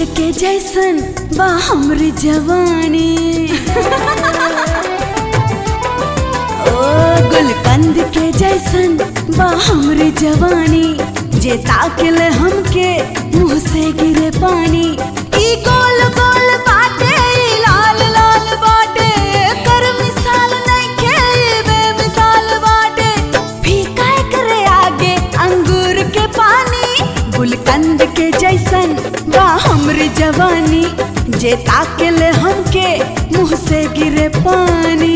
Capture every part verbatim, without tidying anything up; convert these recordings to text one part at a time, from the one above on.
के जैसन बा हमरी जवानी। ओ गुलकंद के जैसन बा हमरी जवानी, जे ताकले हमके मुँह से गिरे पानी। ई गोल गोल बाटे, ई लाल लाल बाटे, कर मिसाल नइखे, बेमिसाल बाटे। फीका करे आगे अंगूर के पानी। गुलकंद के जैसन बा हमरी जवानी, जे ताकले हमके मुँह से गिरे पानी।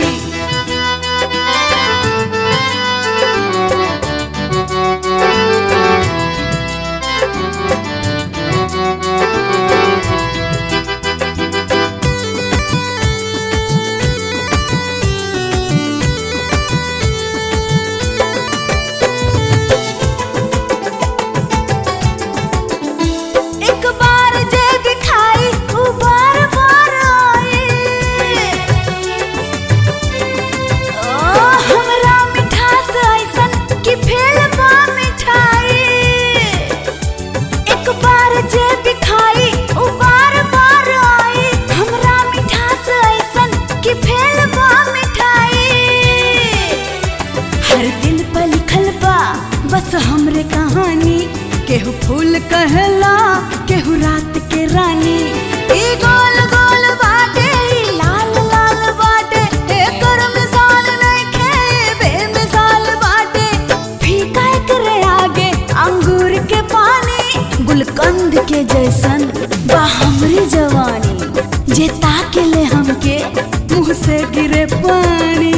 बस हमरे कहानी, केहू फूल कहला, केहू रात के रानी। ई गोल गोल बाटे, ई लाल लाल बाटे, एकर मिसाल नइखे, बेमिसाल बाटे। फीका करे आगे अंगूर के पानी। गुलकंद के जैसन बा हमरी जवानी, जे ताकले हमके मुँह से गिरे पानी।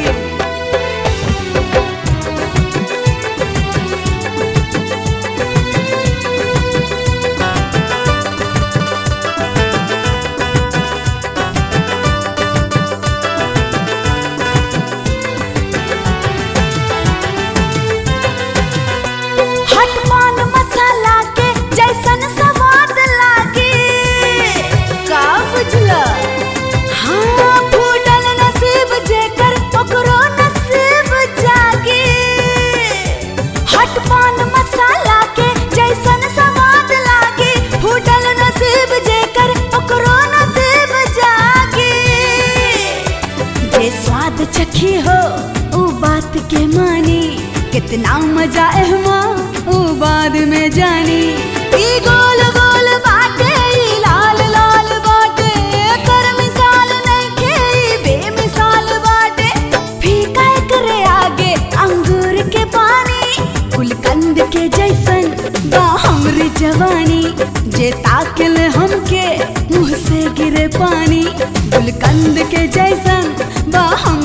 चखी हो ऊ बात के मानी, कितना मजा एहमा ऊ बाद में जानी। ई गोल गोल बाटे, ई लाल लाल बाटे, कर मिसाल नइखे, बेमिसाल बाटे। फीका करे आगे अंगूर के पानी। गुलकंद के जैसन बा हमरी जवानी, जे ताकले हमके मुँह से गिरे पानी। गुलकंद के जैसन बा हम